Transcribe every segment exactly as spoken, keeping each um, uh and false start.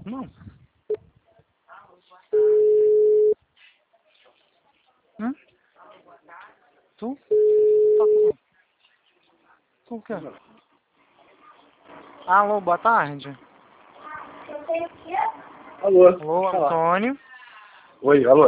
Não. Hum? Tu? Tá com... Tu o quê? Alô, boa tarde. Alô, Alô, pode falar. Antônio. Oi, alô.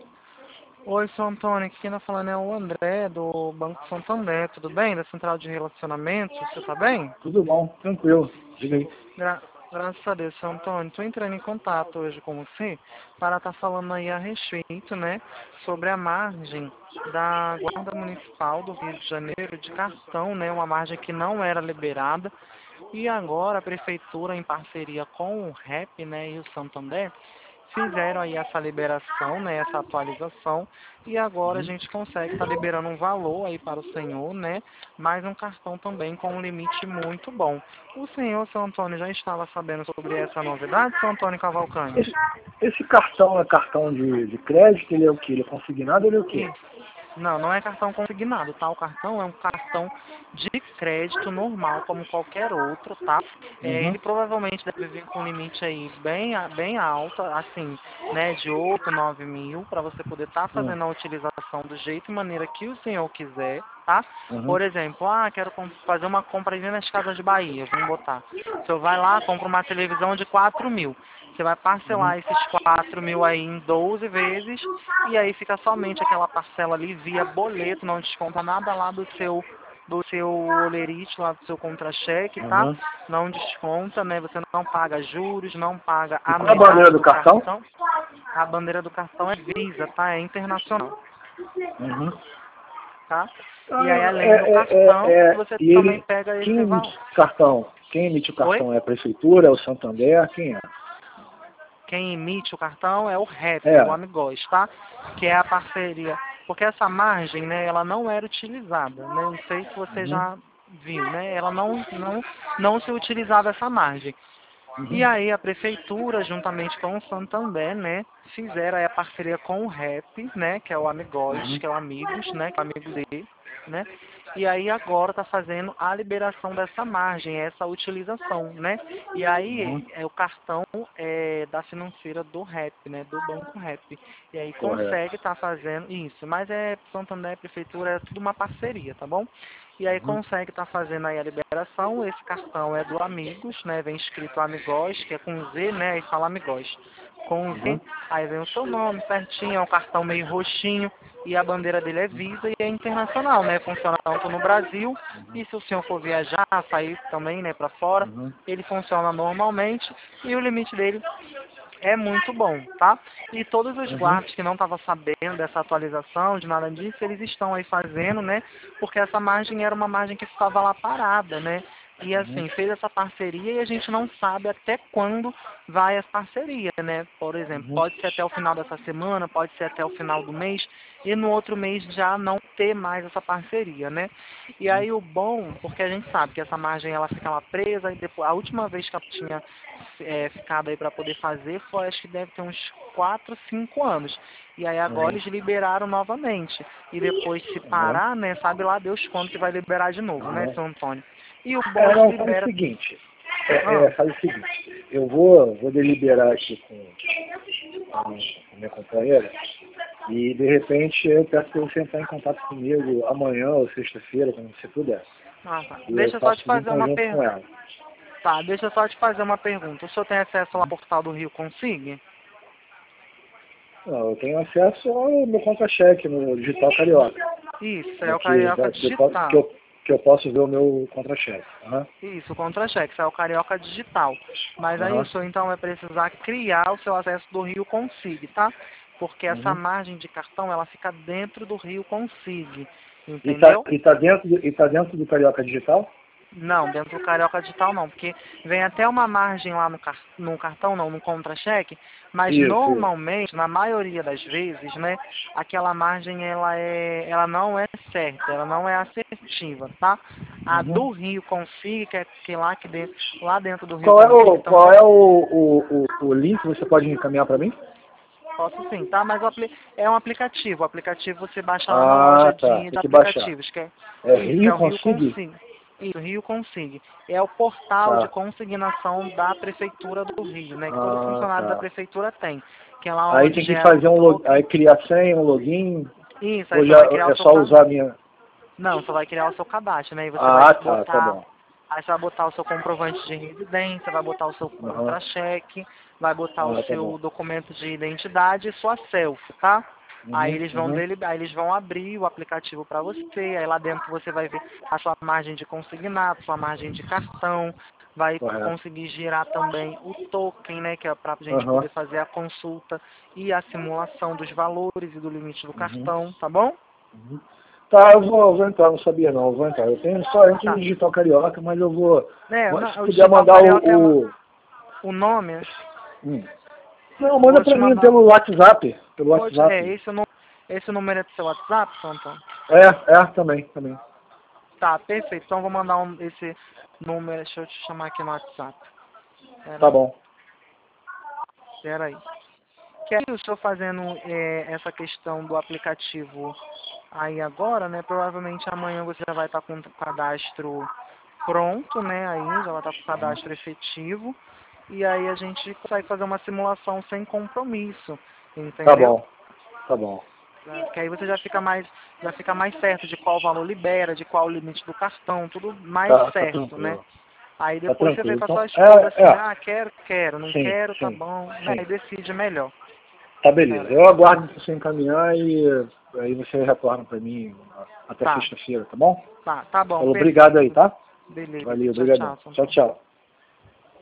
Oi, sou Antônio. Aqui quem tá falando é o André, do Banco Santander. Tudo bem? Da Central de Relacionamento. Você tá bem? Tudo bom, tranquilo. Diga aí. Gra Graças a Deus, seu Antônio. Estou entrando em contato hoje com você para estar falando aí a respeito, né, sobre a margem da Guarda Municipal do Rio de Janeiro de cartão, né, uma margem que não era liberada. E agora a Prefeitura, em parceria com o REP, né, e o Santander, fizeram aí essa liberação, né, essa atualização, e agora a Uhum. gente consegue estar liberando um valor aí para o senhor, né, mais um cartão também com um limite muito bom. O senhor, seu Antônio, já estava sabendo sobre essa novidade, seu Antônio Esse, Cavalcante? esse cartão é cartão de, de crédito? Ele é o quê? Ele é consignado? Ele é o quê? Isso. Não, não é cartão consignado, tá? O cartão é um cartão de crédito normal, como qualquer outro, tá? É, Uhum. ele provavelmente deve vir com um limite aí bem, a- bem alto, assim, né, de oito, nove mil, para você poder estar Uhum. fazendo a utilização do jeito e maneira que o senhor quiser, tá? Uhum. Por exemplo, ah, quero com- fazer uma compra aí nas Casas de Bahia, vamos botar. O senhor vai lá, compra uma televisão de quatro mil. Você vai Uhum. parcelar esses quatro mil aí em doze vezes e aí fica somente aquela parcela ali via boleto, não desconta nada lá do seu do seu olerite, lá do seu contra-cheque, tá? Uhum. Não desconta, né? Você não paga juros, não paga E qual a bandeira anuidade do do cartão? cartão. A bandeira do cartão é Visa, tá? É internacional, Uhum. tá? E aí, Ah, além do é, é, é, cartão, é, você e também ele, pega quem esse emite valor. o cartão? Quem emite o Oi? cartão é a Prefeitura, é o Santander? Quem é? Quem emite o cartão é o REP, o É. Amigos, tá? Que é a parceria. Porque essa margem, né, ela não era utilizada, né? Não sei se você Uhum. já viu, né? Ela não, não, não se utilizava essa margem. E Uhum. aí a prefeitura, juntamente com o Santander, né, fizeram aí a parceria com o REP, né, que é o Amigos, Uhum. que é o Amigos, né, que é o amigo dele, né, e aí agora está fazendo a liberação dessa margem, essa utilização, né, e aí Uhum. é o cartão é, da financeira do REP, né, do Banco REP, e aí Correto. consegue estar fazendo isso, mas é Santander, prefeitura, é tudo uma parceria, tá bom? E aí Uhum. consegue estar fazendo aí a liberação. Esse cartão é do Amigos, né? Vem escrito Amigos, que é com Z, né? Aí fala Amigos. Com Z, Uhum. aí vem o seu nome certinho, é um cartão meio roxinho. E a bandeira dele é Visa e é internacional, né? Funciona tanto no Brasil. Uhum. E se o senhor for viajar, sair também, né, para fora, Uhum. ele funciona normalmente. E o limite dele é muito bom, tá? E todos os Uhum. guardas que não estavam sabendo dessa atualização, de nada disso, eles estão aí fazendo, né? Porque essa margem era uma margem que ficava lá parada, né? E Uhum. assim, fez essa parceria e a gente não sabe até quando vai essa parceria, né? Por exemplo, Uhum. pode ser até o final dessa semana, pode ser até o final do mês, e no outro mês já não ter mais essa parceria, né? E Uhum. aí o bom, porque a gente sabe que essa margem ela fica lá presa e depois a última vez que ela tinha é, ficado aí para poder fazer foi, acho que deve ter uns quatro, cinco anos. E aí agora Uhum. eles liberaram novamente. E depois se Uhum. parar, né, sabe lá Deus quando que vai liberar de novo, né, Uhum. seu Antônio? E o bom É, é que não, faz o libera. seguinte. É, Ah, é, faz o seguinte. Eu vou, vou deliberar aqui com a minha companheira e, de repente, eu peço para você entrar em contato comigo amanhã ou sexta-feira, quando você puder. ah, tá. E eu Deixa eu só faço te tudo em fazer uma conjunto com pergunta. ela. Tá, deixa eu só te fazer uma pergunta. O senhor tem acesso lá ao portal do Rio Consigne? Não, eu tenho acesso ao meu contra-cheque no Digital Carioca. Isso, é Né, o que, Carioca da- que, eu, po- que, Digital. eu, que eu posso ver o meu contra-cheque. Aham. Isso, o contra-cheque, isso é o Carioca Digital. Mas aí o Aham. senhor então vai precisar criar o seu acesso do Rio Consigne, tá? Porque essa Uhum. margem de cartão, ela fica dentro do Rio Consigne, E tá, entendeu? e, tá dentro do, e tá dentro do Carioca Digital? Não, dentro do Carioca Digital não, porque vem até uma margem lá no, car no cartão, não, no contra-cheque, mas Isso, isso. normalmente, na maioria das vezes, né, aquela margem ela, é, ela não é certa, ela não é assertiva, tá? A Uhum. do Rio Config, que é que lá, que dentro, lá dentro do Rio Qual é Config o, qual também, é o, o, o, o link que você pode encaminhar para mim? posso sim, tá? Mas o apli é um aplicativo, o aplicativo você baixa lá na Ah, loja tá. de, de Tem que baixar. aplicativos, que é É isso, que é Rio o Rio Consigue? Config. Isso, Rio Consig. É o portal Tá. de consignação da Prefeitura do Rio, né? Que todo Ah, funcionário tá. da Prefeitura tem. Que é lá Aí onde tem que gera fazer o um log... token. aí criar senha, um login, Isso, aí ou você já vai criar é o seu só cadastro. usar a minha... Não, você vai criar o seu cadastro, né? E você vai Ah, tá, tá botar... bom. Aí você vai botar o seu comprovante de residência, vai botar o seu Aham. contra-cheque, vai botar o Ah, tá bom. seu documento de identidade e sua selfie, tá? Aí Uhum, eles vão uhum. dele, aí eles vão abrir o aplicativo para você, aí lá dentro você vai ver a sua margem de consignado, sua margem de cartão, vai Correto. conseguir girar também o token, né, que é para a gente Aham. poder fazer a consulta e a simulação dos valores e do limite do Uhum. cartão, tá bom? Uhum. Tá, eu vou, eu vou entrar, não sabia não, eu vou entrar. Eu tenho só entro no Tá. Digital Carioca, mas eu vou, É, vou- se não, o puder digital mandar o... carioca é o... o nome. Hum. Não, Eu manda vou pra te mim mandar. pelo WhatsApp, pelo Pode, é, WhatsApp. esse, nu- esse número é do seu WhatsApp, Antônio? É, é, também, também. Tá, perfeito. Então eu vou mandar um, esse número, deixa eu te chamar aqui no WhatsApp. Pera Tá aí, bom. pera aí. Que aí eu estou fazendo é, essa questão do aplicativo aí agora, né? Provavelmente amanhã você já vai estar com o cadastro pronto, né? Aí já vai estar com o cadastro efetivo. E aí a gente consegue fazer uma simulação sem compromisso, Tá entendeu? bom, tá bom. Que aí você já fica mais, já fica mais certo de qual valor libera, de qual o limite do cartão, tudo mais Tá, tá certo, né? tranquilo. Aí Tá depois você vê tranquilo. com a Então, sua esposa é, assim, é. ah, quero, quero, não Sim, quero, tá sim, bom. sim. Aí decide melhor. Tá beleza. Pera aí. Eu aguardo você encaminhar e aí você retorna pra mim até Tá, sexta-feira, tá bom? tá, tá bom, Falou, obrigado aí, perfeito. tá? Beleza. Valeu, Tchau, obrigadão. tchau. Tchau, tchau.